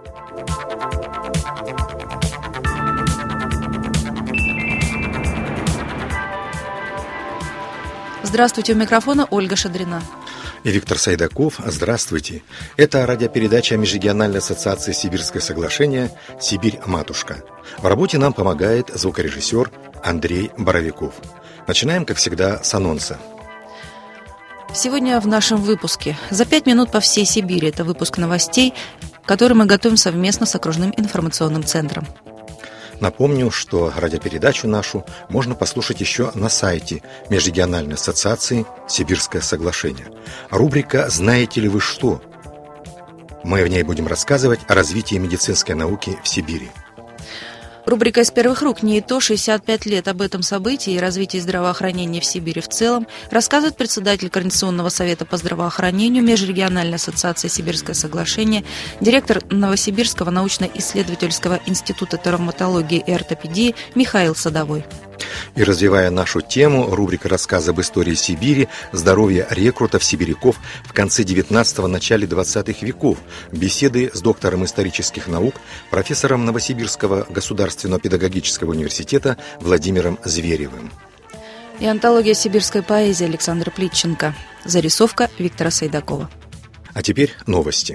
Здравствуйте, у микрофона Ольга Шадрина. И Виктор Сайдаков. Здравствуйте. Это радиопередача Межрегиональной ассоциации «Сибирское соглашение» «Сибирь-матушка». В работе нам помогает звукорежиссер Андрей Боровиков. Начинаем, как всегда, с анонса. Сегодня в нашем выпуске «За 5 минут по всей Сибири» – это выпуск новостей, который мы готовим совместно с окружным информационным центром. Напомню, что радиопередачу нашу можно послушать еще на сайте Межрегиональной ассоциации «Сибирское соглашение». Рубрика «Знаете ли вы что?». Мы в ней будем рассказывать о развитии медицинской науки в Сибири. Рубрика «Из первых рук» не и то 65 лет об этом событии и развитии здравоохранения в Сибири в целом рассказывает председатель Координационного совета по здравоохранению Межрегиональной ассоциации «Сибирское соглашение», директор Новосибирского научно-исследовательского института травматологии и ортопедии Михаил Садовой. И развивая нашу тему, рубрика «Рассказы об истории Сибири. Здоровье рекрутов-сибиряков в конце 19-го, начале 20-х веков». Беседы с доктором исторических наук, профессором Новосибирского государственного педагогического университета Владимиром Зверевым. И антология сибирской поэзии Александра Плитченко. Зарисовка Виктора Сайдакова. А теперь новости.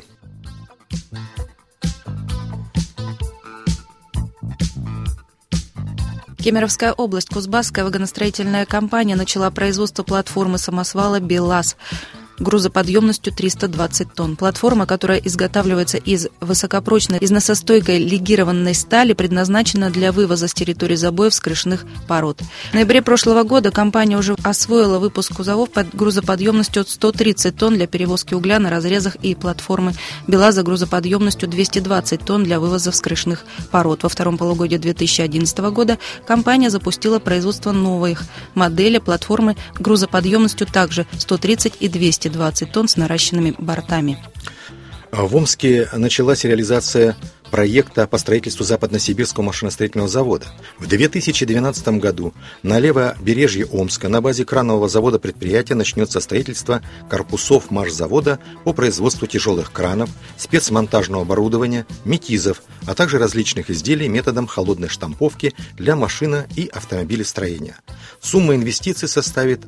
Кемеровская область, Кузбасская вагоностроительная компания начала производство платформы самосвала «БелАЗ» грузоподъемностью 320 тонн. Платформа, которая изготавливается из высокопрочной износостойкой легированной стали, предназначена для вывоза с территории забоев скрышных пород. В ноябре прошлого года компания уже освоила выпуск кузовов под грузоподъемностью 130 тонн для перевозки угля на разрезах и платформы «БелАЗа» грузоподъемностью 220 тонн для вывоза скрышных пород. Во втором полугодии 2011 года компания запустила производство новых моделей платформы грузоподъемностью также 130 и 220 тонн с наращенными бортами. В Омске началась реализация проекта по строительству Западносибирского машиностроительного завода. В 2012 году на левобережье Омска на базе кранового завода предприятия начнется строительство корпусов машзавода по производству тяжелых кранов, спецмонтажного оборудования, метизов, а также различных изделий методом холодной штамповки для машино- и автомобилестроения. Сумма инвестиций составит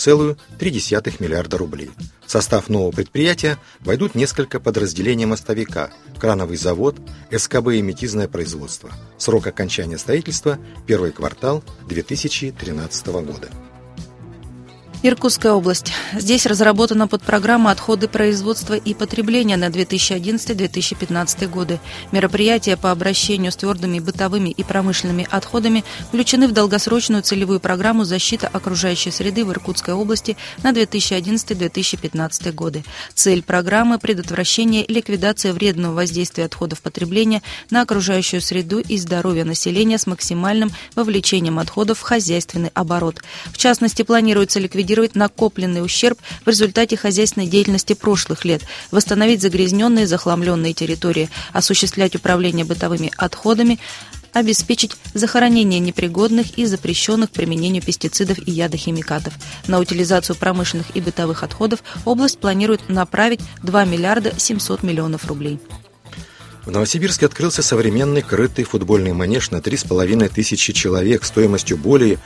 1,3 миллиарда рублей. В состав нового предприятия войдут несколько подразделений мостовика, крановый завод, СКБ и метизное производство. Срок окончания строительства – первый квартал 2013 года. Иркутская область. Здесь разработана подпрограмма «Отходы производства и потребления» на 2011-2015 годы. Мероприятия по обращению с твердыми бытовыми и промышленными отходами включены в долгосрочную целевую программу «Защита окружающей среды» в Иркутской области на 2011-2015 годы. Цель программы – предотвращение и ликвидация вредного воздействия отходов потребления на окружающую среду и здоровье населения с максимальным вовлечением отходов в хозяйственный оборот. В частности, планируется ликвидировать накопленный ущерб в результате хозяйственной деятельности прошлых лет, восстановить загрязненные и захламленные территории, осуществлять управление бытовыми отходами, обеспечить захоронение непригодных и запрещенных к применению пестицидов и ядохимикатов. На утилизацию промышленных и бытовых отходов область планирует направить 2 миллиарда 700 миллионов рублей. В Новосибирске открылся современный крытый футбольный манеж на 3500 человек стоимостью более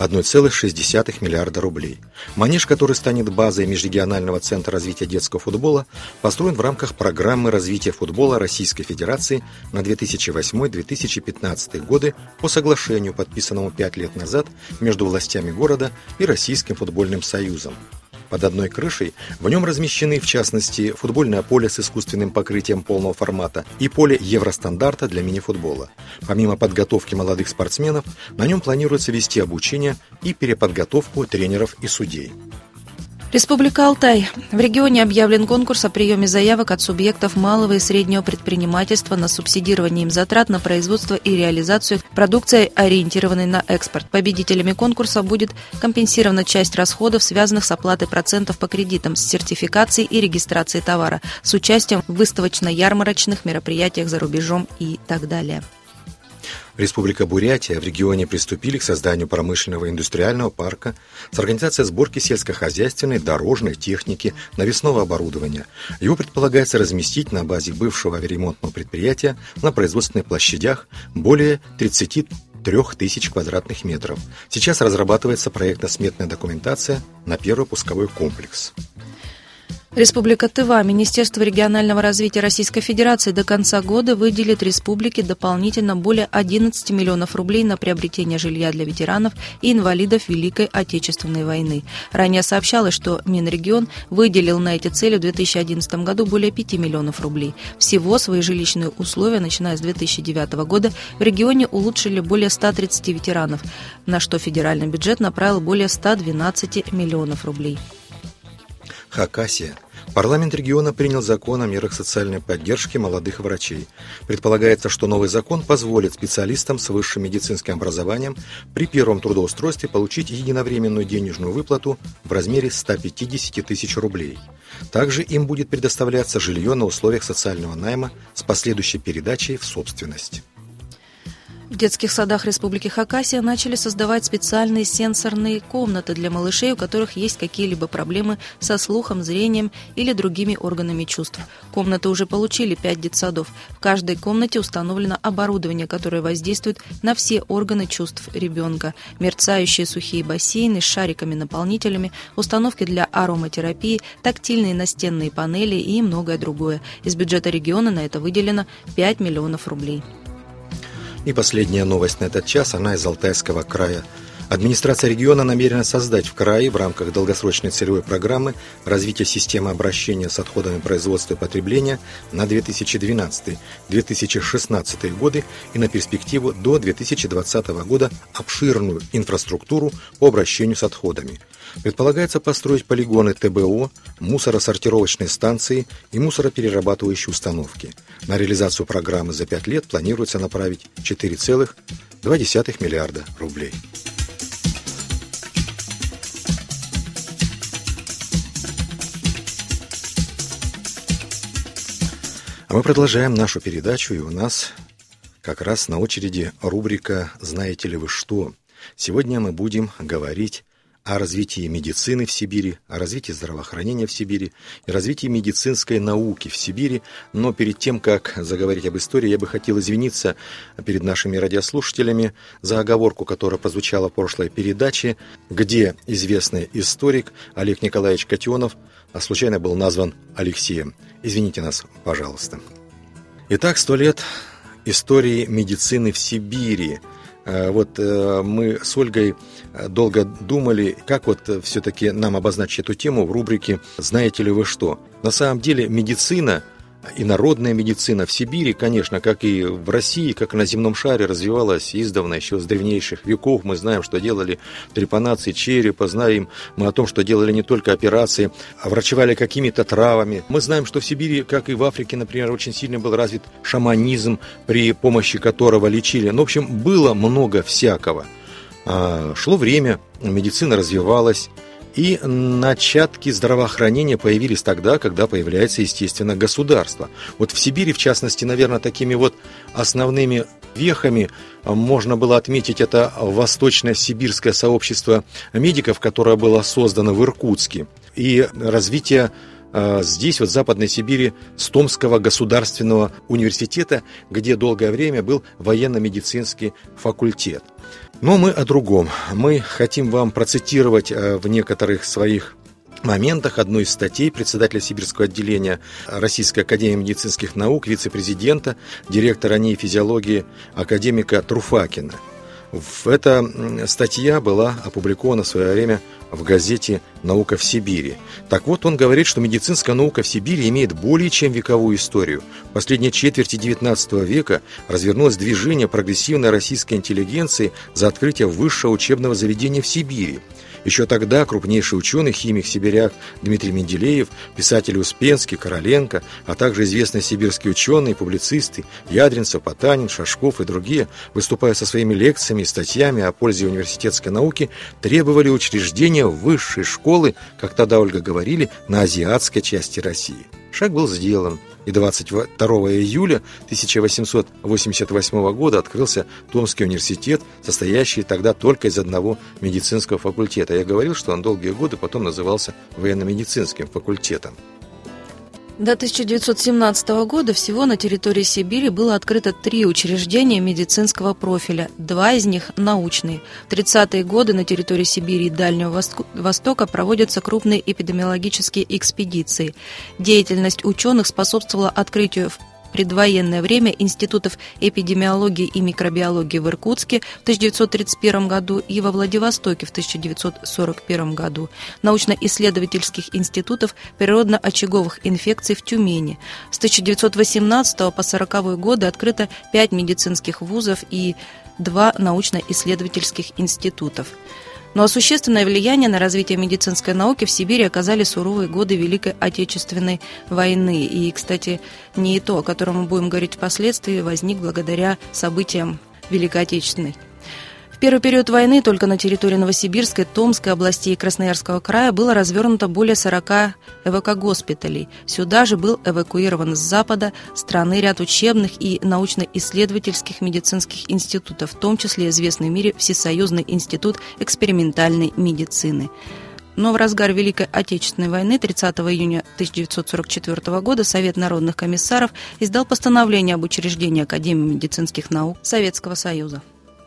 1,6 миллиарда рублей. Манеж, который станет базой Межрегионального центра развития детского футбола, построен в рамках программы развития футбола Российской Федерации на 2008-2015 годы по соглашению, подписанному 5 лет назад между властями города и Российским футбольным союзом. Под одной крышей в нем размещены, в частности, футбольное поле с искусственным покрытием полного формата и поле Евростандарта для мини-футбола. Помимо подготовки молодых спортсменов, на нем планируется вести обучение и переподготовку тренеров и судей. Республика Алтай. В регионе объявлен конкурс о приеме заявок от субъектов малого и среднего предпринимательства на субсидирование им затрат на производство и реализацию продукции, ориентированной на экспорт. Победителями конкурса будет компенсирована часть расходов, связанных с оплатой процентов по кредитам, с сертификацией и регистрацией товара, с участием в выставочно-ярмарочных мероприятиях за рубежом и так далее. Республика Бурятия в регионе приступили к созданию промышленного и индустриального парка с организацией сборки сельскохозяйственной, дорожной техники, навесного оборудования. Его предполагается разместить на базе бывшего авиаремонтного предприятия на производственных площадях более 33 тысяч квадратных метров. Сейчас разрабатывается проектно-сметная документация на первый пусковой комплекс. Республика Тыва. Министерство регионального развития Российской Федерации до конца года выделит республике дополнительно более 11 миллионов рублей на приобретение жилья для ветеранов и инвалидов Великой Отечественной войны. Ранее сообщалось, что Минрегион выделил на эти цели в 2011 году более 5 миллионов рублей. Всего свои жилищные условия, начиная с 2009 года, в регионе улучшили более 130 ветеранов, на что федеральный бюджет направил более 112 миллионов рублей. Хакасия. Парламент региона принял закон о мерах социальной поддержки молодых врачей. Предполагается, что новый закон позволит специалистам с высшим медицинским образованием при первом трудоустройстве получить единовременную денежную выплату в размере 150 тысяч рублей. Также им будет предоставляться жилье на условиях социального найма с последующей передачей в собственность. В детских садах Республики Хакасия начали создавать специальные сенсорные комнаты для малышей, у которых есть какие-либо проблемы со слухом, зрением или другими органами чувств. Комнаты уже получили 5 детсадов. В каждой комнате установлено оборудование, которое воздействует на все органы чувств ребенка. Мерцающие сухие бассейны с шариками-наполнителями, установки для ароматерапии, тактильные настенные панели и многое другое. Из бюджета региона на это выделено 5 миллионов рублей. И последняя новость на этот час, она из Алтайского края. Администрация региона намерена создать в крае в рамках долгосрочной целевой программы развития системы обращения с отходами производства и потребления на 2012-2016 годы и на перспективу до 2020 года обширную инфраструктуру по обращению с отходами. Предполагается построить полигоны ТБО, мусоросортировочные станции и мусороперерабатывающие установки. На реализацию программы за 5 лет планируется направить 4,2 миллиарда рублей. А мы продолжаем нашу передачу, и у нас как раз на очереди рубрика «Знаете ли вы что?». Сегодня мы будем говорить о развитии медицины в Сибири, о развитии здравоохранения в Сибири и развитии медицинской науки в Сибири. Но перед тем, как заговорить об истории, я бы хотел извиниться перед нашими радиослушателями за оговорку, которая прозвучала в прошлой передаче, где известный историк Олег Николаевич Котенов случайно был назван Алексеем. Извините нас, пожалуйста. Итак, 100 лет истории медицины в Сибири. Вот мы с Ольгой долго думали, как вот все-таки нам обозначить эту тему в рубрике «Знаете ли вы что?». На самом деле медицина и народная медицина в Сибири, конечно, как и в России, как и на земном шаре, развивалась издавна, еще с древнейших веков. Мы знаем, что делали трепанации черепа, знаем мы о том, что делали не только операции, а врачевали какими-то травами. Мы знаем, что в Сибири, как и в Африке, например, очень сильно был развит шаманизм, при помощи которого лечили. Ну, в общем, было много всякого. Шло время, медицина развивалась, и начатки здравоохранения появились тогда, когда появляется, естественно, государство. Вот в Сибири, в частности, наверное, такими вот основными вехами можно было отметить это восточно-сибирское сообщество медиков, которое было создано в Иркутске, и развитие здесь, вот в Западной Сибири, с Томского государственного университета, где долгое время был военно-медицинский факультет. Но мы о другом. Мы хотим вам процитировать в некоторых своих моментах одну из статей председателя Сибирского отделения Российской академии медицинских наук, вице-президента, директора НИИ физиологии академика Труфакина. Эта статья была опубликована в свое время в газете «Наука в Сибири». Так вот, он говорит, что медицинская наука в Сибири имеет более чем вековую историю. В последней четверти XIX века развернулось движение прогрессивной российской интеллигенции за открытие высшего учебного заведения в Сибири. Еще тогда крупнейший ученый, химик, сибиряк Дмитрий Менделеев, писатели Успенский, Короленко, а также известные сибирские ученые, публицисты Ядринцев, Потанин, Шашков и другие, выступая со своими лекциями и статьями о пользе университетской науки, требовали учреждения высшей школы, как тогда, Ольга, говорили, на азиатской части России. Шаг был сделан, и 22 июля 1888 года открылся Томский университет, состоящий тогда только из одного медицинского факультета. Я говорил, что он долгие годы потом назывался военно-медицинским факультетом. До 1917 года всего на территории Сибири было открыто 3 учреждения медицинского профиля, 2 из них научные. В 30-е годы на территории Сибири и Дальнего Востока проводятся крупные эпидемиологические экспедиции. Деятельность ученых способствовала открытию в предвоенное время институтов эпидемиологии и микробиологии в Иркутске в 1931 году и во Владивостоке в 1941 году, научно-исследовательских институтов природно-очаговых инфекций в Тюмени. С 1918 по 1940 годы открыто 5 медицинских вузов и 2 научно-исследовательских институтов. Но существенное влияние на развитие медицинской науки в Сибири оказали суровые годы Великой Отечественной войны. И, кстати, не то, о котором мы будем говорить впоследствии, возник благодаря событиям Великой Отечественной. В первый период войны только на территории Новосибирской, Томской областей и Красноярского края было развернуто более 40 ЭВК-госпиталей. Сюда же был эвакуирован с запада страны ряд учебных и научно-исследовательских медицинских институтов, в том числе известный в мире Всесоюзный институт экспериментальной медицины. Но в разгар Великой Отечественной войны 30 июня 1944 года Совет народных комиссаров издал постановление об учреждении Академии медицинских наук Советского Союза.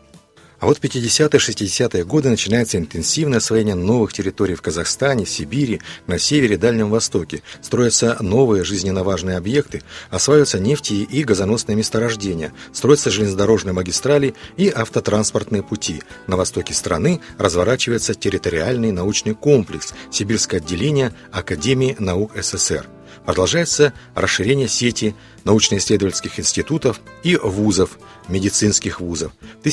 А вот в 50-60-е годы начинается интенсивное освоение новых территорий в Казахстане, Сибири, на севере и Дальнем Востоке. Строятся новые жизненно важные объекты, осваиваются нефти и газоносные месторождения, строятся железнодорожные магистрали и автотранспортные пути. На востоке страны разворачивается территориальный научный комплекс, сибирское отделение Академии наук СССР. Продолжается расширение сети научно-исследовательских институтов и вузов, медицинских вузов. В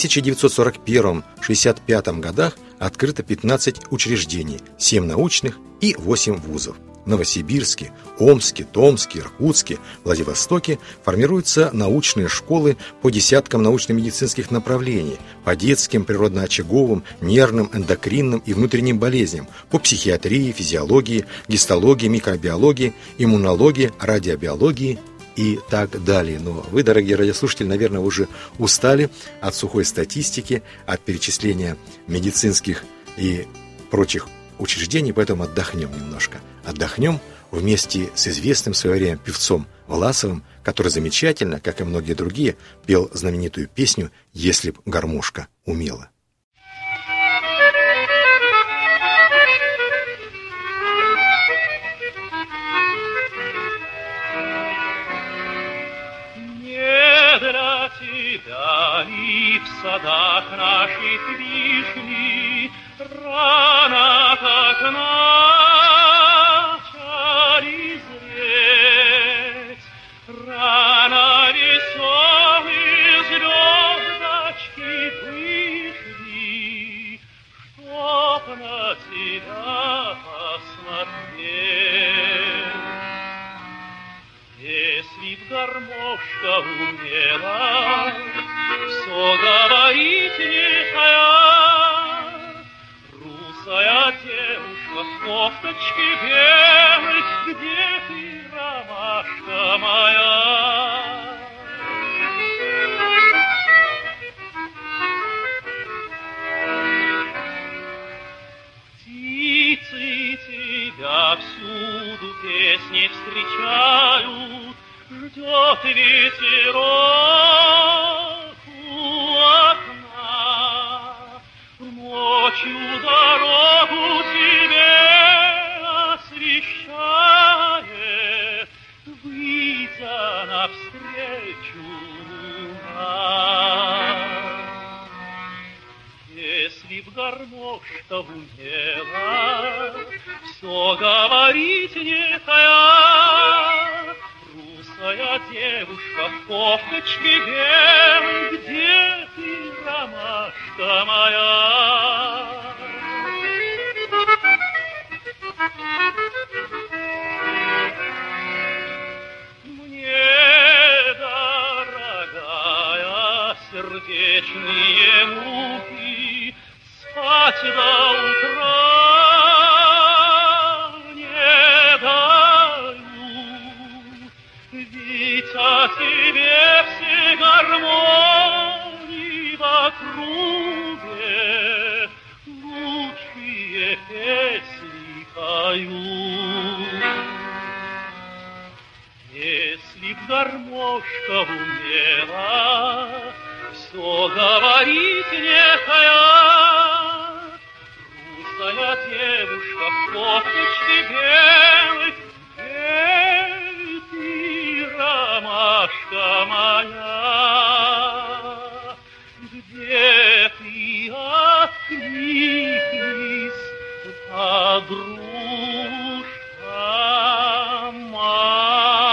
1941-1965 годах открыто 15 учреждений, 7 научных и 8 вузов. В Новосибирске, Омске, Томске, Иркутске, Владивостоке формируются научные школы по десяткам научно-медицинских направлений, по детским, природно-очаговым, нервным, эндокринным и внутренним болезням, по психиатрии, физиологии, гистологии, микробиологии, иммунологии, радиобиологии и так далее. Но вы, дорогие радиослушатели, наверное, уже устали от сухой статистики, от перечисления медицинских и прочих учреждений, поэтому отдохнем немножко. Отдохнем вместе с известным в свое время певцом Власовым, который замечательно, как и многие другие, пел знаменитую песню «Если б гармошка умела». Не для тебя ли в садах наших вишни рано как начали зреть, рано веселые звездочки вышли, чтоб на тебя посмотреть. Если б гармошка умела все говорить нехая, русая девушка в кофточке белой, где ты, ромашка моя? Птицы тебя всюду песни встречают, ждет ветерок у окна, ночью дорогу тебе освещает, выйдя навстречу нам. Если б гармошка умела все говорить нехая, русая девушка в кофточке белой, где ты, ромашка моя? Мне, дорогая, сердечные муки спать до утра не дают. гармонии в округе лучшие песни поют. Если б гармошка умела все говорить нехая, грустная девушка в кофточке белой, где ты, ромашка моя, где ты, откликнись, подружка моя.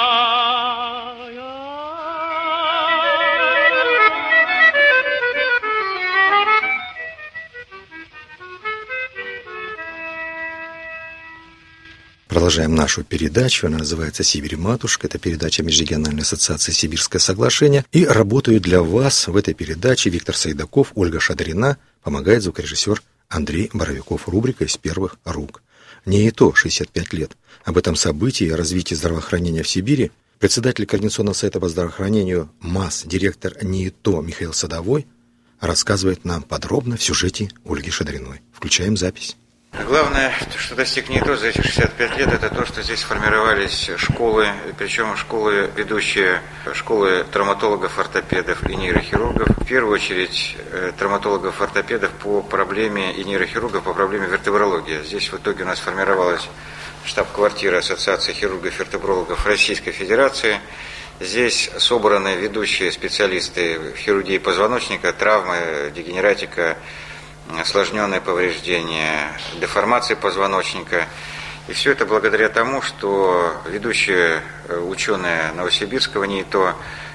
Продолжаем нашу передачу. Она называется «Сибирь, матушка». Это передача Межрегиональной ассоциации «Сибирское соглашение». И работают для вас в этой передаче Виктор Сайдаков, Ольга Шадрина, помогает звукорежиссер Андрей Боровиков. Рубрика «Из первых рук». НИИТО 65 лет. Об этом событии и развитии здравоохранения в Сибири председатель Координационного совета по здравоохранению МАС, директор НИИТО Михаил Садовой рассказывает нам подробно в сюжете Ольги Шадриной. Включаем запись. Главное, что достиг НИИТО за эти 65 лет, это то, что здесь сформировались школы, причем школы ведущие, школы травматологов, ортопедов и нейрохирургов. В первую очередь травматологов, ортопедов по проблеме и нейрохирургов по проблеме вертебрологии. Здесь в итоге у нас сформировалась штаб-квартира Ассоциации хирургов-вертебрологов Российской Федерации. Здесь собраны ведущие специалисты в хирургии позвоночника, травмы, дегенератика, осложненные повреждения, деформации позвоночника. И все это благодаря тому, что ведущие ученые Новосибирского НИИТО,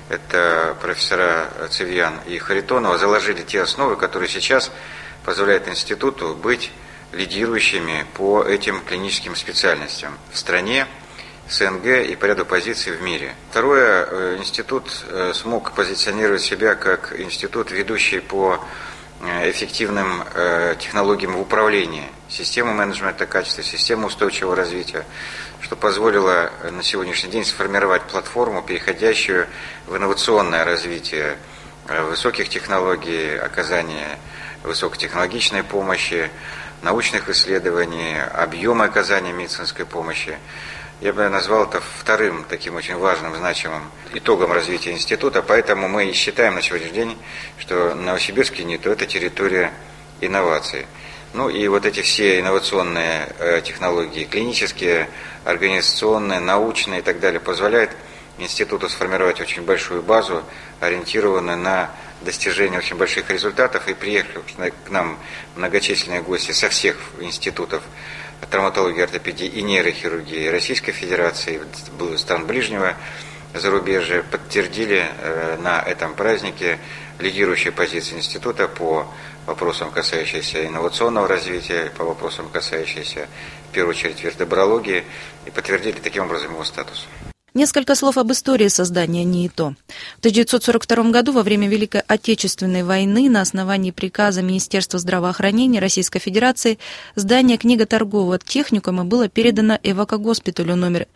это профессора Цивьян и Харитонова, заложили те основы, которые сейчас позволяют институту быть лидирующими по этим клиническим специальностям в стране, СНГ и по ряду позиций в мире. Второе, институт смог позиционировать себя как институт, ведущий по эффективным технологиям в управлении, системы менеджмента качества, системы устойчивого развития, что позволило на сегодняшний день сформировать платформу, переходящую в инновационное развитие высоких технологий, оказание высокотехнологичной помощи, научных исследований, объема оказания медицинской помощи. Я бы назвал это вторым таким очень важным, значимым итогом развития института, поэтому мы и считаем на сегодняшний день, что Новосибирский НИИТО – это территория инноваций. Ну и вот эти все инновационные технологии, клинические, организационные, научные и так далее, позволяют институту сформировать очень большую базу, ориентированную на достижение очень больших результатов, и приехали к нам многочисленные гости со всех институтов травматологии, ортопедии и нейрохирургии Российской Федерации, стран ближнего зарубежья, подтвердили на этом празднике лидирующие позиции института по вопросам, касающимся инновационного развития, по вопросам, касающимся, в первую очередь, вертебрологии, и подтвердили таким образом его статус. Несколько слов об истории создания НИИТО. В 1942 году, во время Великой Отечественной войны, на основании приказа Министерства здравоохранения Российской Федерации, здание книго-торгового техникума было передано эвакогоспиталю номер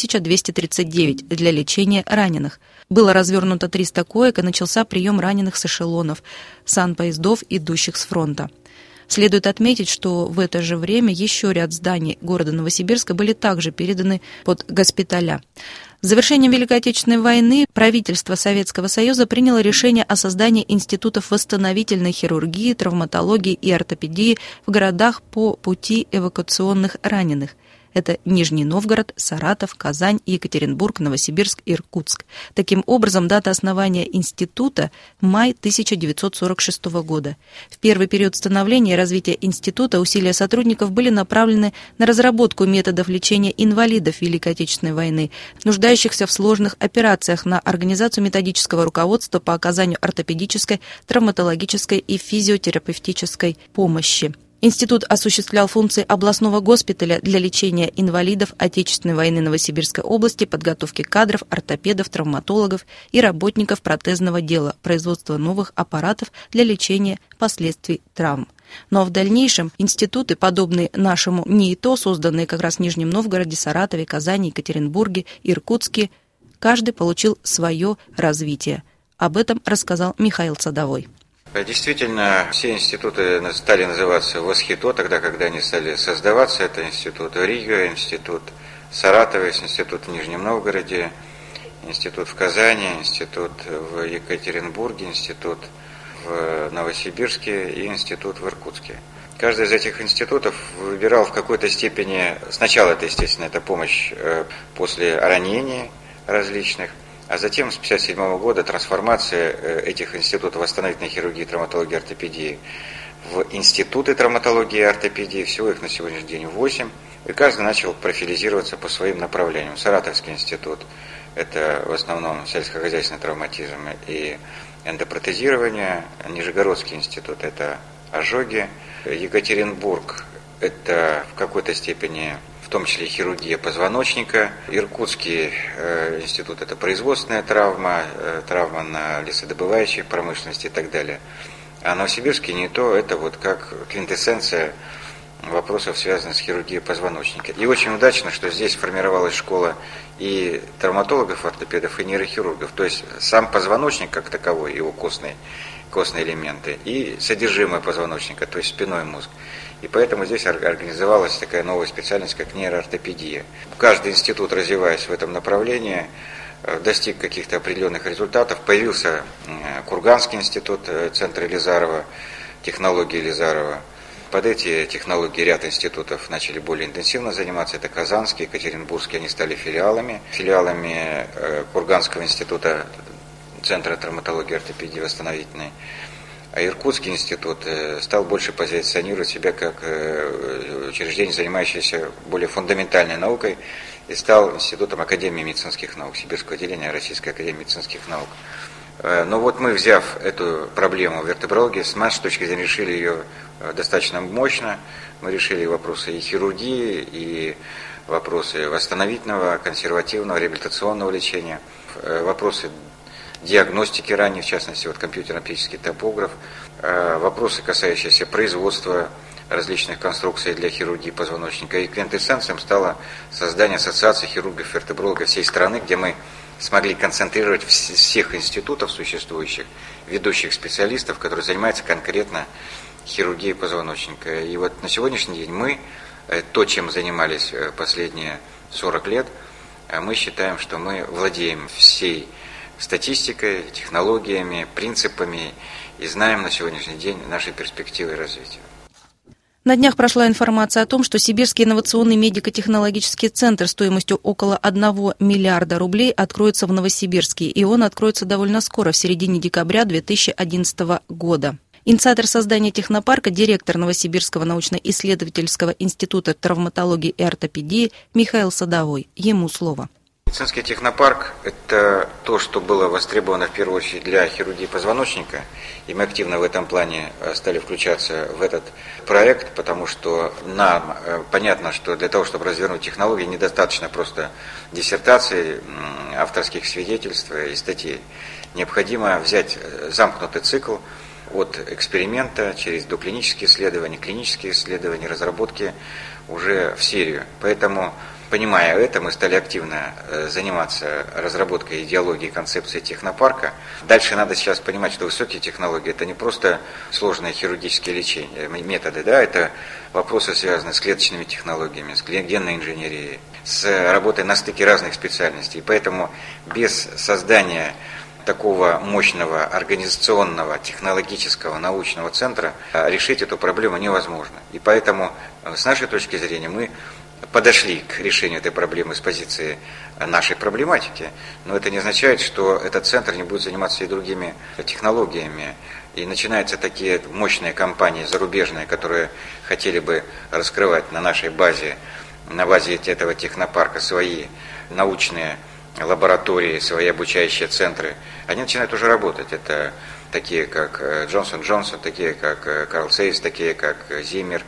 1239 для лечения раненых. Было развернуто 300 коек и начался прием раненых с эшелонов, санпоездов, идущих с фронта. Следует отметить, что в это же время еще ряд зданий города Новосибирска были также переданы под госпиталя. С завершением Великой Отечественной войны правительство Советского Союза приняло решение о создании институтов восстановительной хирургии, травматологии и ортопедии в городах по пути эвакуационных раненых. Это Нижний Новгород, Саратов, Казань, Екатеринбург, Новосибирск, Иркутск. Таким образом, дата основания института – май 1946 года. В первый период становления и развития института усилия сотрудников были направлены на разработку методов лечения инвалидов Великой Отечественной войны, нуждающихся в сложных операциях, на организацию методического руководства по оказанию ортопедической, травматологической и физиотерапевтической помощи. Институт осуществлял функции областного госпиталя для лечения инвалидов Отечественной войны Новосибирской области, подготовки кадров, ортопедов, травматологов и работников протезного дела, производства новых аппаратов для лечения последствий травм. Но в дальнейшем институты, подобные нашему НИИТО, созданные как раз в Нижнем Новгороде, Саратове, Казани, Екатеринбурге, Иркутске, каждый получил свое развитие. Об этом рассказал Михаил Садовой. Действительно, все институты стали называться ВОСХИТО, тогда, когда они стали создаваться. Это институт Рига, институт Саратова, институт в Нижнем Новгороде, институт в Казани, институт в Екатеринбурге, институт в Новосибирске и институт в Иркутске. Каждый из этих институтов выбирал в какой-то степени, сначала это, естественно, это помощь после ранений различных, а затем с 1957 года трансформация этих институтов восстановительной хирургии, травматологии, ортопедии в институты травматологии и ортопедии, всего их на сегодняшний день 8, и каждый начал профилизироваться по своим направлениям. Саратовский институт – это в основном сельскохозяйственный травматизм и эндопротезирование, Нижегородский институт – это ожоги, Екатеринбург – это в какой-то степени в том числе хирургия позвоночника. Иркутский институт – это производственная травма, травма на лесодобывающей промышленности и так далее. А Новосибирский не то, это вот как квинтэссенция вопросов, связанных с хирургией позвоночника. И очень удачно, что здесь формировалась школа и травматологов, ортопедов, и нейрохирургов. То есть сам позвоночник как таковой, его костные элементы, и содержимое позвоночника, то есть спинной мозг. И поэтому здесь организовалась такая новая специальность, как нейроортопедия. Каждый институт, развиваясь в этом направлении, достиг каких-то определенных результатов. Появился Курганский институт, центр Елизарова, технологии Елизарова. Под эти технологии ряд институтов начали более интенсивно заниматься. Это Казанский, Екатеринбургский, они стали филиалами. Филиалами Курганского института, центра травматологии и ортопедии восстановительной. А Иркутский институт стал больше позиционировать себя как учреждение, занимающееся более фундаментальной наукой, и стал институтом Академии медицинских наук, Сибирского отделения Российской академии медицинских наук. Но вот мы, взяв эту проблему вертебрологии, с нашей точки зрения решили ее достаточно мощно. Мы решили вопросы и хирургии, и вопросы восстановительного, консервативного, реабилитационного лечения, вопросы диагностики ранней, в частности, вот компьютерно-оптический топограф, вопросы, касающиеся производства различных конструкций для хирургии позвоночника. И квинтэссенцией стало создание ассоциации хирургов-вертебрологов всей страны, где мы смогли концентрировать всех институтов существующих, ведущих специалистов, которые занимаются конкретно хирургией позвоночника. И вот на сегодняшний день мы, то, чем занимались последние 40 лет, мы считаем, что мы владеем всей статистикой, технологиями, принципами и знаем на сегодняшний день наши перспективы развития. На днях прошла информация о том, что Сибирский инновационный медико-технологический центр стоимостью около 1 миллиарда рублей откроется в Новосибирске, и он откроется довольно скоро, в середине декабря 2011 года. Инициатор создания технопарка, директор Новосибирского научно-исследовательского института травматологии и ортопедии Михаил Садовой. Ему слово. Медицинский технопарк – это то, что было востребовано в первую очередь для хирургии позвоночника, и мы активно в этом плане стали включаться в этот проект, потому что нам понятно, что для того, чтобы развернуть технологии, недостаточно просто диссертаций, авторских свидетельств и статей. Необходимо взять замкнутый цикл от эксперимента через доклинические исследования, клинические исследования, разработки уже в серию. Поэтому, понимая это, мы стали активно заниматься разработкой идеологии и концепции технопарка. Дальше надо сейчас понимать, что высокие технологии – это не просто сложные хирургические лечения, методы, да, это вопросы, связанные с клеточными технологиями, с генной инженерией, с работой на стыке разных специальностей. Поэтому без создания такого мощного организационного, технологического, научного центра решить эту проблему невозможно. И поэтому, с нашей точки зрения, мы подошли к решению этой проблемы с позиции нашей проблематики, но это не означает, что этот центр не будет заниматься и другими технологиями. И начинаются такие мощные компании зарубежные, которые хотели бы раскрывать на нашей базе, на базе этого технопарка свои научные лаборатории, свои обучающие центры. Они начинают уже работать. Это такие, как Джонсон & Джонсон, такие, как Карл Сейс, такие, как Зиммер,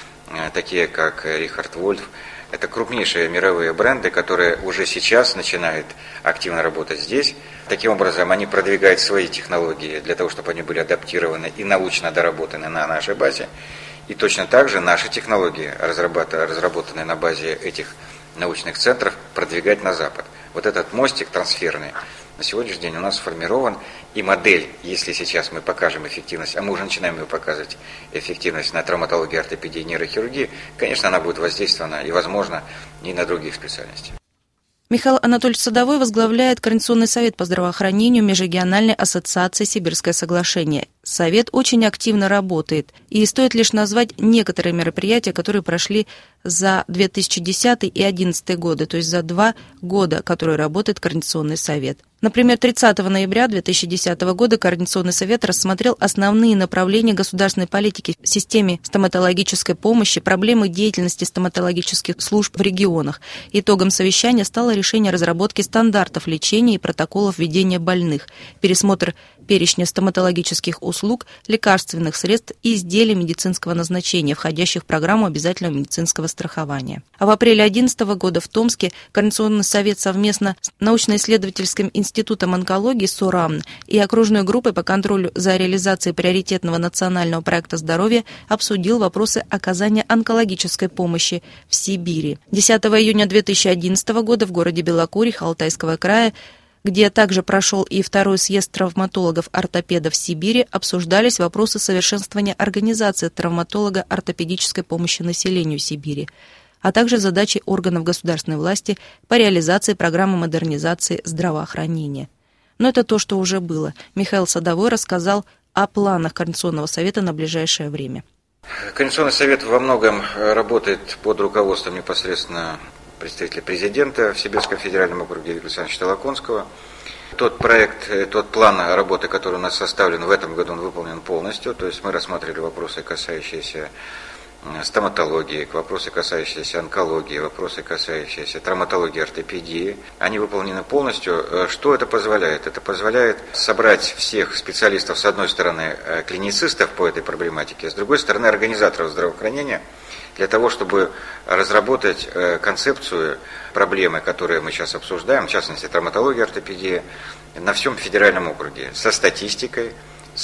такие, как Рихард Вольф. Это крупнейшие мировые бренды, которые уже сейчас начинают активно работать здесь. Таким образом, они продвигают свои технологии для того, чтобы они были адаптированы и научно доработаны на нашей базе. И точно так же наши технологии, разработанные на базе этих научных центров, продвигать на Запад. Вот этот мостик трансферный На сегодняшний день у нас сформирован и модель, если сейчас мы покажем эффективность, а мы уже начинаем ее показывать, эффективность на травматологии, ортопедии, нейрохирургии, конечно, она будет воздействована и, возможно, и на других специальностей. Михаил Анатольевич Садовой возглавляет Координационный совет по здравоохранению Межрегиональной ассоциации «Сибирское соглашение». Совет очень активно работает, и стоит лишь назвать некоторые мероприятия, которые прошли за 2010 и 2011 годы, то есть за 2 года, которые работает Координационный совет. Например, 30 ноября 2010 года Координационный совет рассмотрел основные направления государственной политики в системе стоматологической помощи, проблемы деятельности стоматологических служб в регионах. Итогом совещания стало решение разработки стандартов лечения и протоколов ведения больных, пересмотр перечня стоматологических услуг, лекарственных средств и изделий медицинского назначения, входящих в программу обязательного медицинского страхования. А в апреле 2011 года в Томске Координационный совет совместно с научно-исследовательским институтом онкологии СОРАМН и окружной группой по контролю за реализацией приоритетного национального проекта здоровья обсудил вопросы оказания онкологической помощи в Сибири. 10 июня 2011 года в городе Белокурье Алтайского края, где также прошел и 2-й съезд травматологов-ортопедов Сибири, обсуждались вопросы совершенствования организации травматолого-ортопедической помощи населению Сибири, а также задачи органов государственной власти по реализации программы модернизации здравоохранения. Но это то, что уже было. Михаил Садовой рассказал о планах Координационного совета на ближайшее время. Координационный совет во многом работает под руководством непосредственно представителя президента в Сибирском федеральном округе Виктора Александровича Толоконского. Тот проект, тот план работы, который у нас составлен в этом году, он выполнен полностью. То есть мы рассматривали вопросы, касающиеся стоматологии, вопросы, касающиеся онкологии, вопросы, касающиеся травматологии, ортопедии. Они выполнены полностью. Что это позволяет? Это позволяет собрать всех специалистов, с одной стороны, клиницистов по этой проблематике, с другой стороны, организаторов здравоохранения, для того, чтобы разработать концепцию проблемы, которые мы сейчас обсуждаем, в частности, травматология, ортопедия, на всем федеральном округе, со статистикой,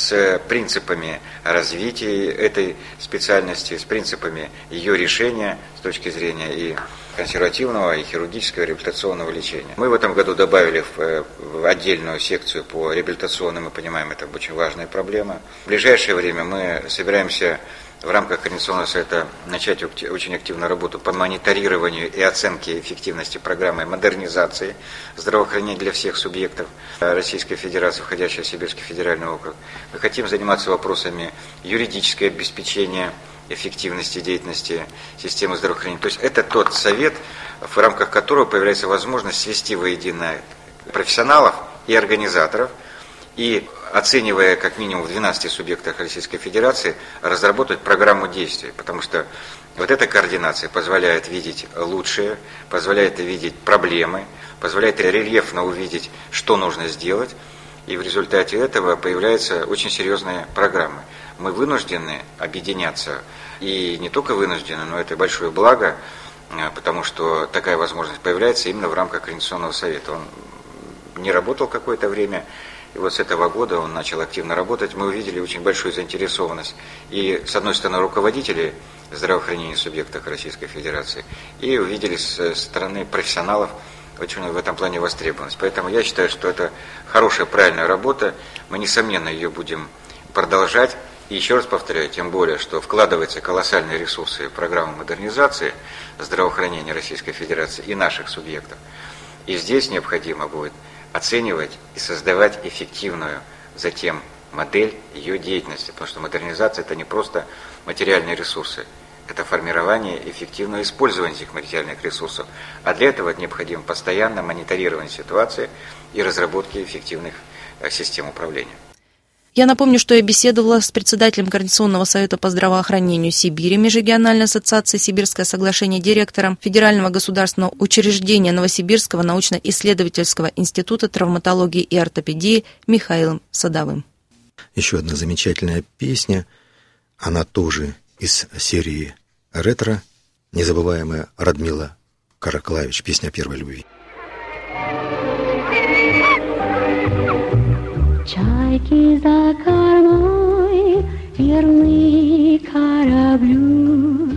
с принципами развития этой специальности, с принципами ее решения с точки зрения и консервативного, и хирургического, и реабилитационного лечения. Мы в этом году добавили в отдельную секцию по реабилитационным, мы понимаем, это очень важная проблема. В ближайшее время мы собираемся в рамках Координационного совета начать очень активную работу по мониторированию и оценке эффективности программы модернизации здравоохранения для всех субъектов Российской Федерации, входящей в Сибирский федеральный округ. Мы хотим заниматься вопросами юридического обеспечения эффективности деятельности системы здравоохранения. То есть это тот совет, в рамках которого появляется возможность свести воедино профессионалов и организаторов, и, оценивая как минимум в 12 субъектах Российской Федерации, разработать программу действий, потому что вот эта координация позволяет видеть лучшее, позволяет видеть проблемы, позволяет рельефно увидеть, что нужно сделать, и в результате этого появляются очень серьезные программы. Мы вынуждены объединяться, и не только вынуждены, но это большое благо, потому что такая возможность появляется именно в рамках Координационного совета. Он не работал какое-то время, и вот с этого года он начал активно работать. Мы увидели очень большую заинтересованность и, с одной стороны, руководителей здравоохранения в субъектах Российской Федерации, и увидели со стороны профессионалов очень в этом плане востребованность. Поэтому я считаю, что это хорошая, правильная работа. Мы, несомненно, ее будем продолжать. И еще раз повторяю, тем более, что вкладываются колоссальные ресурсы в программу модернизации здравоохранения Российской Федерации и наших субъектов. И здесь необходимо будет оценивать и создавать эффективную затем модель ее деятельности, потому что модернизация – это не просто материальные ресурсы, это формирование эффективного использования этих материальных ресурсов, а для этого необходимо постоянно мониторирование ситуации и разработки эффективных систем управления. Я напомню, что я беседовала с председателем Координационного совета по здравоохранению Сибири Межрегиональной ассоциации «Сибирское соглашение», директором Федерального государственного учреждения Новосибирского научно-исследовательского института травматологии и ортопедии Михаилом Садовым. Еще одна замечательная песня, она тоже из серии ретро, незабываемая Радмила Караклавич, песня о первой любви. Чайки за кормой верны кораблю,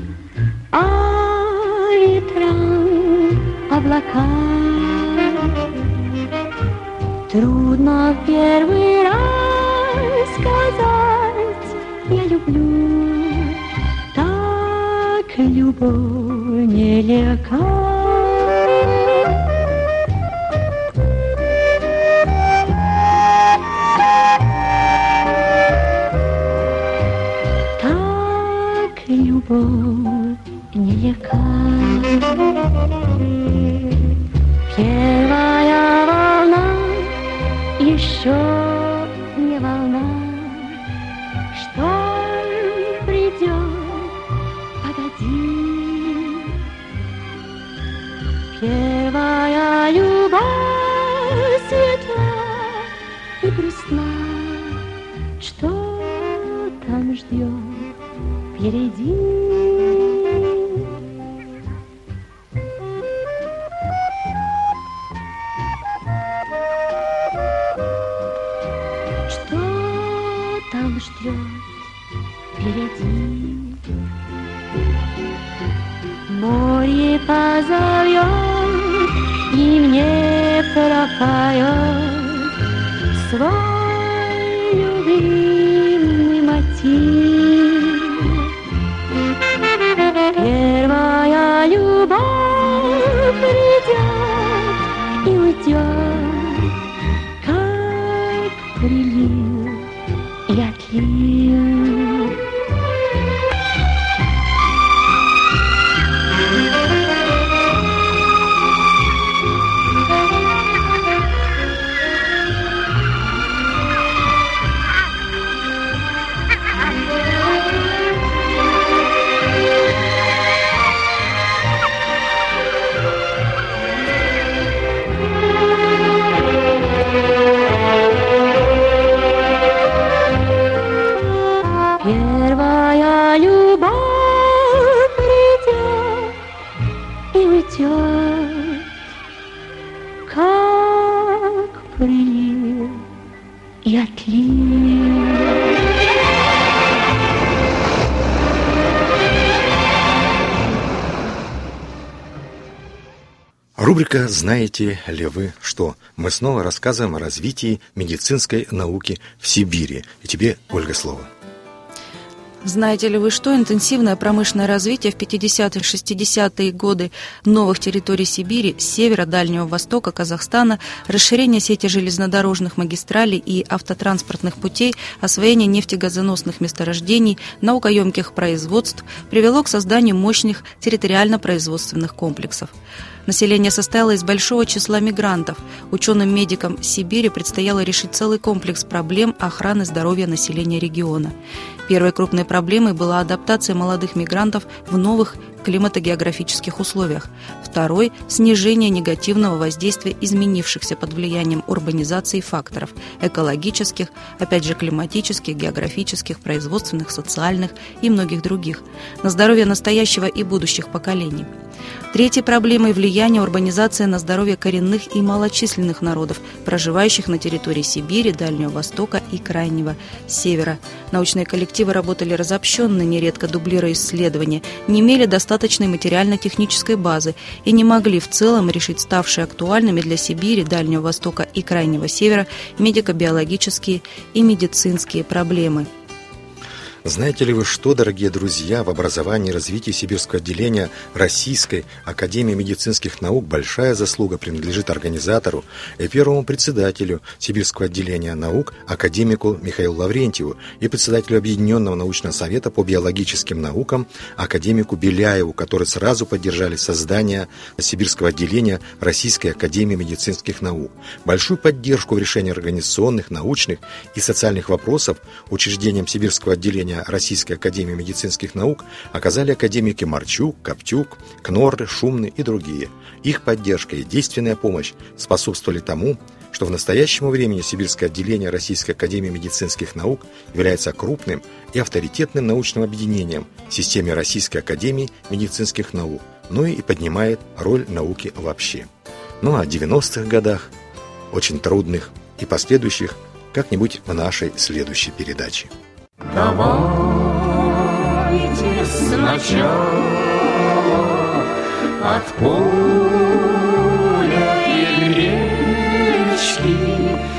а ветрам облака. Трудно в первый раз сказать «я люблю», так любовь нелегка. Так любовь нелегка. Первая волна еще не волна, что придет, погоди. Первая любовь светла и грустна, что там ждет впереди. Ждет впереди. Море позовет и мне пропоет свой любимый мотив. Первая любовь придет и уйдет, как прилив и отлив. Первая любовь придет и уйдет, как прилив и отлив. Рубрика «Знаете ли вы что?». Мы снова рассказываем о развитии медицинской науки в Сибири. И тебе, Ольга, слово. Знаете ли вы что? Интенсивное промышленное развитие в 50-е, 60-е годы новых территорий Сибири, севера, Дальнего Востока, Казахстана, расширение сети железнодорожных магистралей и автотранспортных путей, освоение нефтегазоносных месторождений, наукоемких производств привело к созданию мощных территориально-производственных комплексов. Население состояло из большого числа мигрантов. Ученым-медикам Сибири предстояло решить целый комплекс проблем охраны здоровья населения региона. Первой крупной проблемой была адаптация молодых мигрантов в новых климатогеографических условиях. Второй – снижение негативного воздействия изменившихся под влиянием урбанизации факторов – экологических, опять же климатических, географических, производственных, социальных и многих других – на здоровье настоящего и будущих поколений. Третьей проблемой – влияние урбанизации на здоровье коренных и малочисленных народов, проживающих на территории Сибири, Дальнего Востока и Крайнего Севера. Научные коллективы работали разобщенно, нередко дублируя исследования, не имели достаточной материально-технической базы и не могли в целом решить ставшие актуальными для Сибири, Дальнего Востока и Крайнего Севера медико-биологические и медицинские проблемы. Знаете ли вы что, дорогие друзья, в образовании и развитии сибирского отделения Российской академии медицинских наук большая заслуга принадлежит организатору и первому председателю сибирского отделения наук академику Михаилу Лаврентьеву и председателю Объединенного научного совета по биологическим наукам академику Беляеву, которые сразу поддержали создание сибирского отделения Российской академии медицинских наук. Большую поддержку в решении организационных, научных и социальных вопросов учреждением сибирского отделения Российской академии медицинских наук оказали академики Марчук, Коптюк, Кноры, Шумный и другие. Их поддержка и действенная помощь способствовали тому, что в настоящему времени Сибирское отделение Российской академии медицинских наук является крупным и авторитетным научным объединением в системе Российской академии медицинских наук, но и поднимает роль науки вообще. Ну а о 90-х годах, очень трудных и последующих, как-нибудь в нашей следующей передаче. Давайте сначала от поля и речки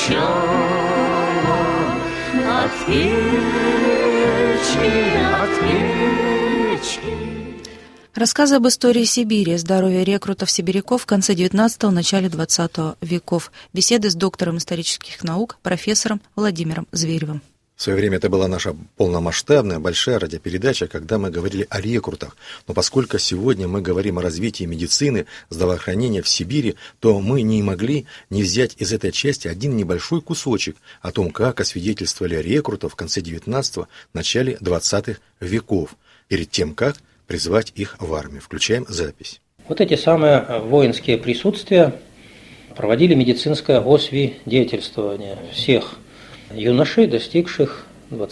от печки. Рассказы об истории Сибири, здоровье рекрутов-сибиряков в конце XIX – начале XX веков. Беседы с доктором исторических наук, профессором Владимиром Зверевым. В свое время это была наша полномасштабная, большая радиопередача, когда мы говорили о рекрутах. Но поскольку сегодня мы говорим о развитии медицины, здравоохранения в Сибири, то мы не могли не взять из этой части один небольшой кусочек о том, как освидетельствовали рекрутов в конце XIX – начале XX веков, перед тем, как призвать их в армию. Включаем запись. Вот эти самые воинские присутствия проводили медицинское освидетельствование всех юношей, достигших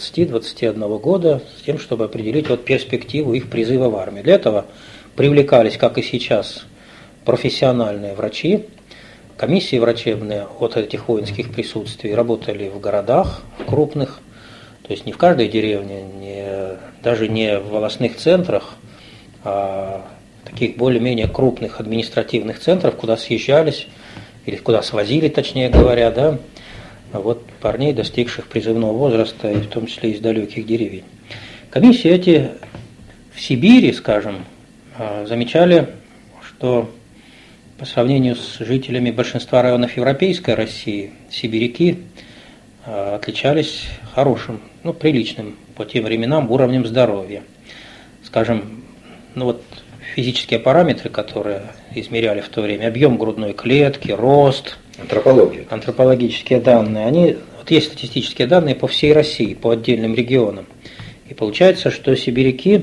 20-21 года, с тем, чтобы определить перспективу их призыва в армию. Для этого привлекались, как и сейчас, профессиональные врачи. Комиссии врачебные от этих воинских присутствий работали в городах крупных, то есть не в каждой деревне, даже не в волостных центрах, а таких более-менее крупных административных центров, куда съезжались, или куда свозили, точнее говоря, да, парней, достигших призывного возраста, и в том числе из далеких деревень. Комиссии эти в Сибири, скажем, замечали, что по сравнению с жителями большинства районов Европейской России, сибиряки отличались хорошим, приличным по тем временам уровнем здоровья. Скажем, физические параметры, которые измеряли в то время, объем грудной клетки, рост, антропологические данные, есть статистические данные по всей России, по отдельным регионам. И получается, что сибиряки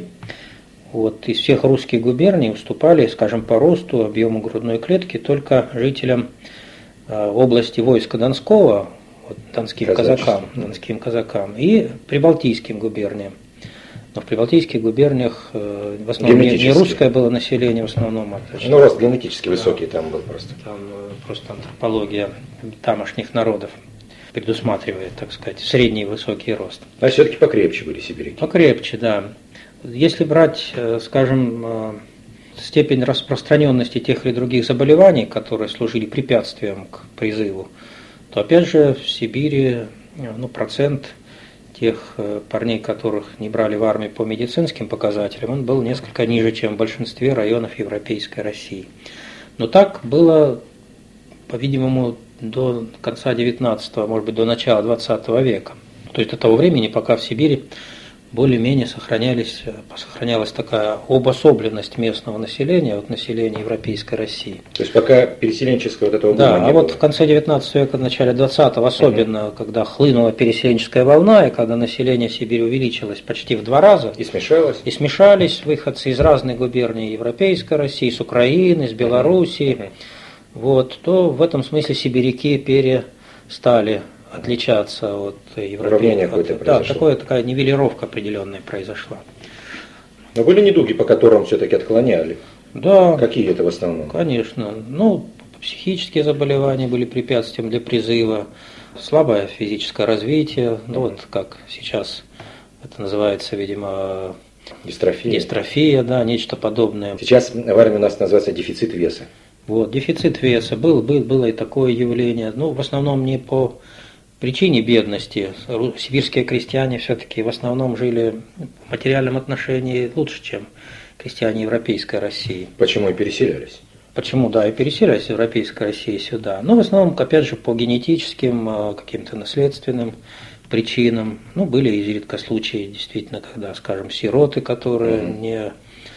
из всех русских губерний уступали, скажем, по росту, объему грудной клетки только жителям области войска Донского, донским казакам, и прибалтийским губерниям. Но в прибалтийских губерниях в основном не русское было население, в основном. Рост генетически высокий там был просто. Там просто антропология тамошних народов предусматривает, так сказать, средний и высокий рост. А все-таки покрепче были сибиряки. Покрепче, да. Если брать, скажем, степень распространенности тех или других заболеваний, которые служили препятствием к призыву, то опять же в Сибири процент тех парней, которых не брали в армию по медицинским показателям, он был несколько ниже, чем в большинстве районов Европейской России. Но так было, по-видимому, до конца XIX, может быть, до начала XX века. То есть до того времени, пока в Сибири более-менее сохранялась такая обособленность местного населения от населения Европейской России. То есть пока переселенческого этого бума не было. В конце XIX века, в начале XX, особенно, когда хлынула переселенческая волна, и когда население Сибири увеличилось почти в 2 раза. И смешались выходцы из разных губерний Европейской России, с Украины, с Белоруссии. То в этом смысле сибиряки перестали отличаться от европейцев. Такая нивелировка определенная произошла. Но были недуги, по которым все-таки отклоняли? Да. Какие это в основном? Конечно. Психические заболевания были препятствием для призыва, слабое физическое развитие, как сейчас это называется, видимо, дистрофия, да, нечто подобное. Сейчас в армии у нас называется дефицит веса. Дефицит веса. Было и такое явление. В основном не по причине бедности. Сибирские крестьяне все-таки в основном жили в материальном отношении лучше, чем крестьяне Европейской России. Почему и переселялись? И переселялись из Европейской России сюда. В основном, опять же, по генетическим, каким-то наследственным причинам. Были изредка случаи, действительно, когда, скажем, сироты, которых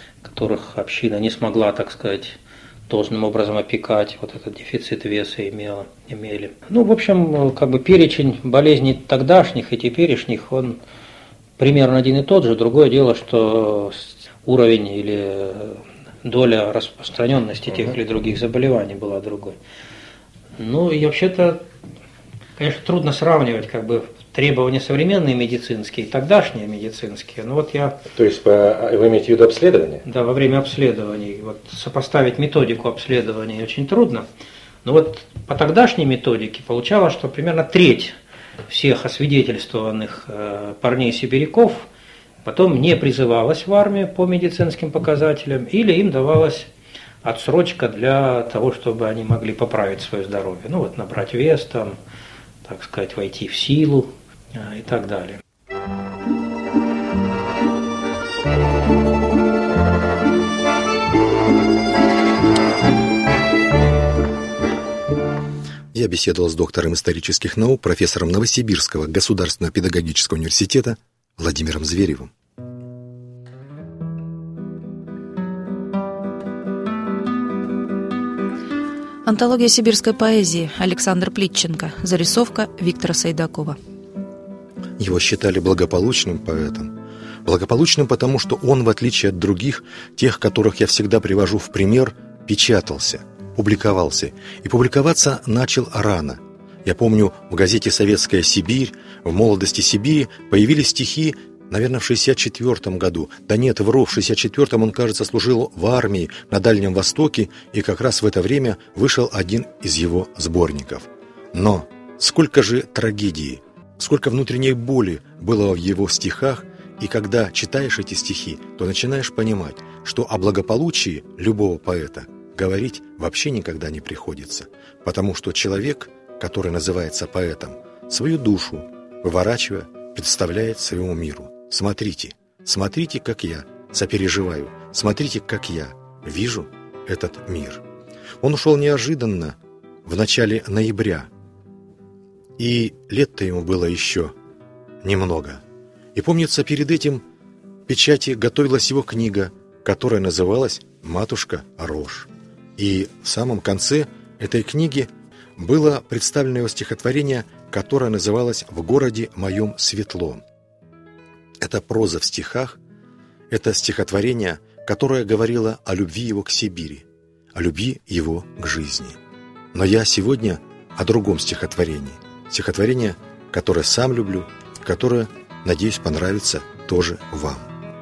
община не смогла, так сказать, должным образом опекать, этот дефицит веса имели. В общем, перечень болезней тогдашних и теперешних, он примерно один и тот же. Другое дело, что уровень или доля распространенности тех или других заболеваний была другой. И вообще-то, конечно, трудно сравнивать требования современные медицинские и тогдашние медицинские. То есть вы имеете в виду обследование? Да, во время обследований. Сопоставить методику обследования очень трудно. Но по тогдашней методике получалось, что примерно треть всех освидетельствованных парней-сибиряков потом не призывалась в армию по медицинским показателям, или им давалась отсрочка для того, чтобы они могли поправить свое здоровье. Набрать вес, так сказать, войти в силу и так далее. Я беседовал с доктором исторических наук, профессором Новосибирского государственного педагогического университета Владимиром Зверевым. Антология сибирской поэзии. Александр Плитченко. Зарисовка Виктора Сайдакова. Его считали благополучным поэтом. Благополучным потому, что он, в отличие от других, тех, которых я всегда привожу в пример, печатался, публиковался. И публиковаться начал рано. Я помню, в газете «Советская Сибирь», в «Молодости Сибири» появились стихи, наверное, в 1964 году. Да нет, вру, в 1964 он, кажется, служил в армии на Дальнем Востоке, и как раз в это время вышел один из его сборников. Но сколько же трагедии, сколько внутренней боли было в его стихах, и когда читаешь эти стихи, то начинаешь понимать, что о благополучии любого поэта говорить вообще никогда не приходится, потому что человек, который называется поэтом, свою душу, выворачивая, представляет своему миру. Смотрите, смотрите, как я сопереживаю, смотрите, как я вижу этот мир. Он ушел неожиданно в начале ноября, и лет-то ему было еще немного. И помнится, перед этим в печати готовилась его книга, которая называлась «Матушка Рожь». И в самом конце этой книги было представлено его стихотворение, которое называлось «В городе моем светло». Это проза в стихах, это стихотворение, которое говорило о любви его к Сибири, о любви его к жизни. Но я сегодня о другом стихотворении. Стихотворение, которое сам люблю, которое, надеюсь, понравится тоже вам.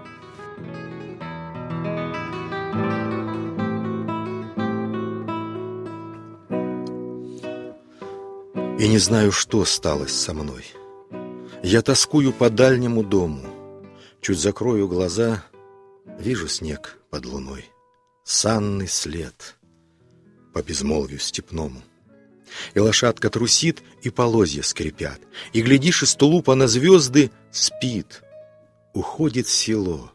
И не знаю, что сталось со мной. Я тоскую по дальнему дому. Чуть закрою глаза, вижу снег под луной. Санный след по безмолвию степному. И лошадка трусит, и полозья скрипят. И, глядишь, из тулупа на звезды спит. Уходит село,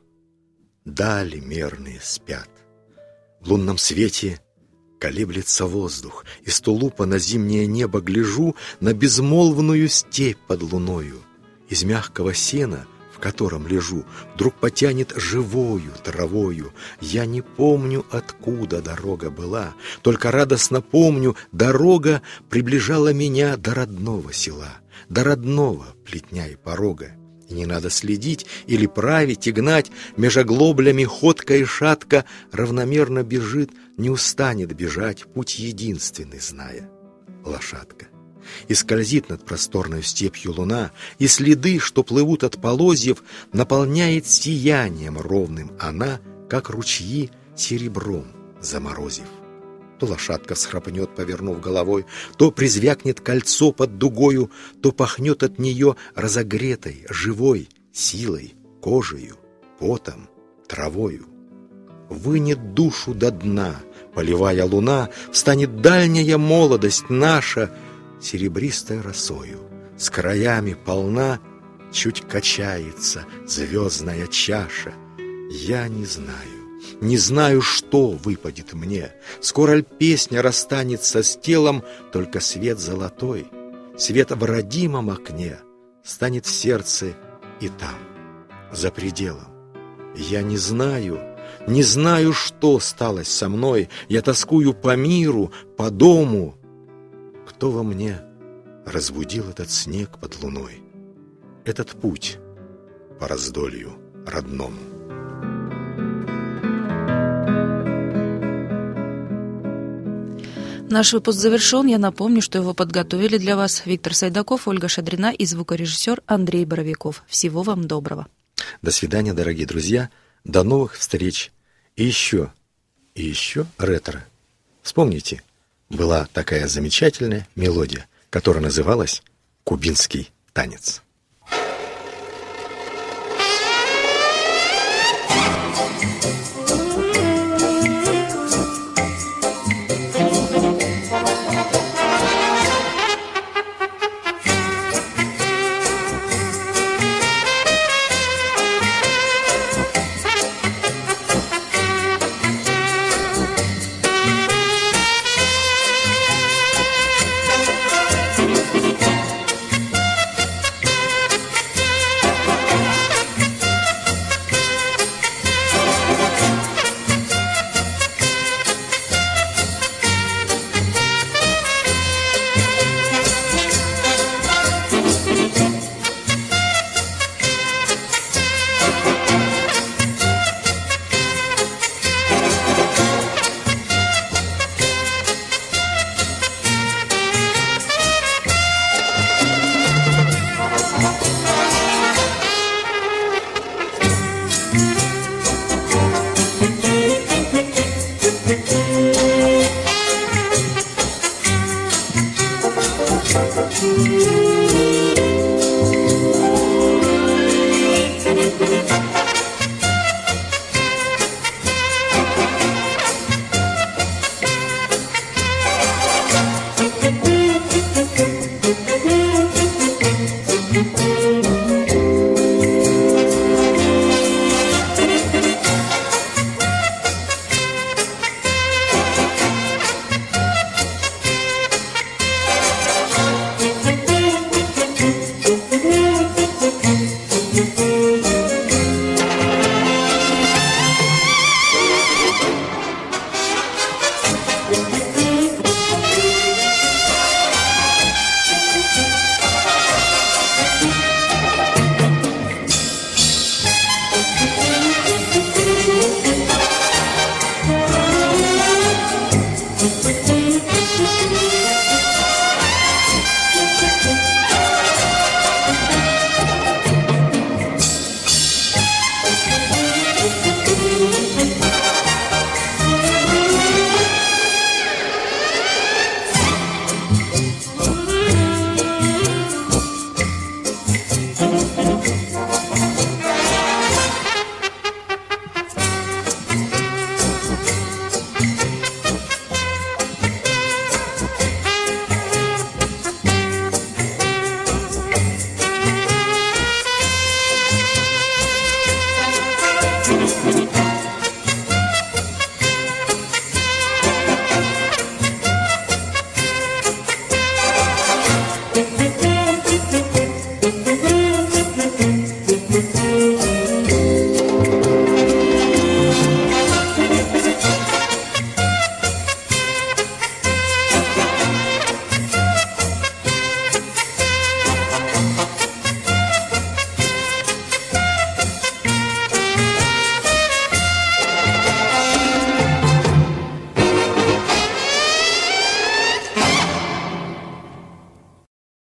дали мерные спят. В лунном свете колеблется воздух. Из тулупа на зимнее небо гляжу, на безмолвную степь под луною. Из мягкого сена, в котором лежу, вдруг потянет живою травою. Я не помню, откуда дорога была, только радостно помню, дорога приближала меня до родного села, до родного плетня и порога. И не надо следить или править и гнать, меж оглоблями ходка и шатка равномерно бежит, не устанет бежать, путь единственный зная — лошадка. И скользит над просторной степью луна, и следы, что плывут от полозьев, наполняет сиянием ровным она, как ручьи серебром заморозив. То лошадка всхрапнет, повернув головой, то призвякнет кольцо под дугою, то пахнет от нее разогретой, живой силой, кожею, потом, травою. Вынет душу до дна, поливая луна, встанет дальняя молодость наша, серебристой росою, с краями полна, чуть качается звездная чаша. Я не знаю, что выпадет мне. Скоро ль песня расстанется с телом, только свет золотой, свет в родимом окне станет в сердце и там, за пределом. Я не знаю, что сталось со мной. Я тоскую по миру, по дому. Кто во мне разбудил этот снег под луной, этот путь по раздолью родному? Наш выпуск завершен. Я напомню, что его подготовили для вас Виктор Сайдаков, Ольга Шадрина и звукорежиссер Андрей Боровиков. Всего вам доброго. До свидания, дорогие друзья. До новых встреч. И еще ретро. Вспомните, была такая замечательная мелодия, которая называлась «Кубинский танец».